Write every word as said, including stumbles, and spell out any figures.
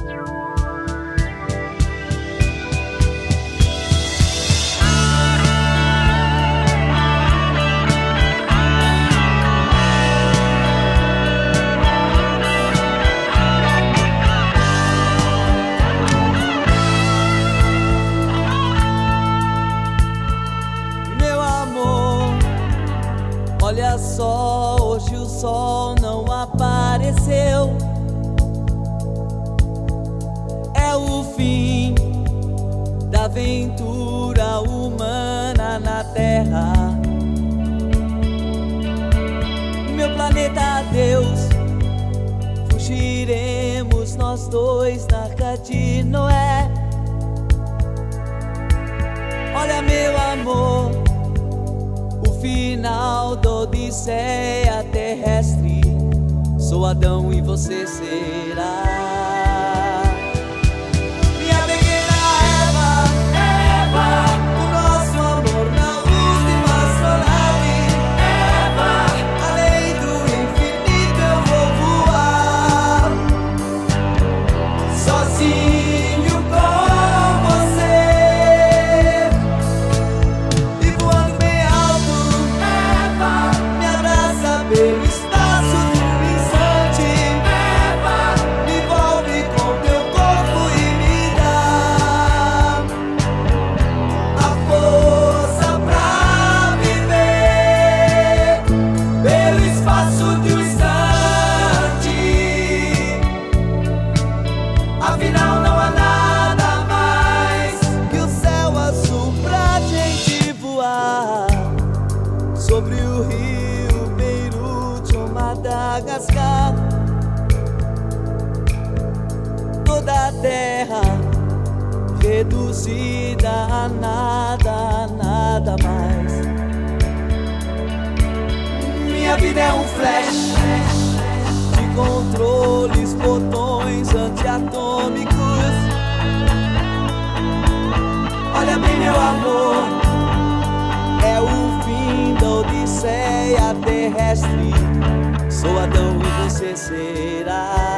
Olha só, hoje o sol não apareceu. É o fim da aventura humana na Terra. Meu planeta adeus, fugiremos nós dois na Arca de Noé. Olha, meu amor, final da odisseia terrestre. Sou Adão e você será minha pequena Eva, Eva. O nosso amor na última astronave, Eva. Além do infinito eu vou voar, sozinho com você. E voando bem alto, me abraça pelo espaço de um instante, Eva. Me envolve com teu corpo e me dá a força pra viver pelo espaço de um instante. Afinal não há nada mais que o céu azul pra gente voar sobre o rio Beirute ou Madagascar. Toda a terra reduzida a nada, a nada mais. Minha vida é um flash de controles, botões antiatômicos. Olha bem, meu amor, é o fim da odisseia terrestre. Sou Adão e você será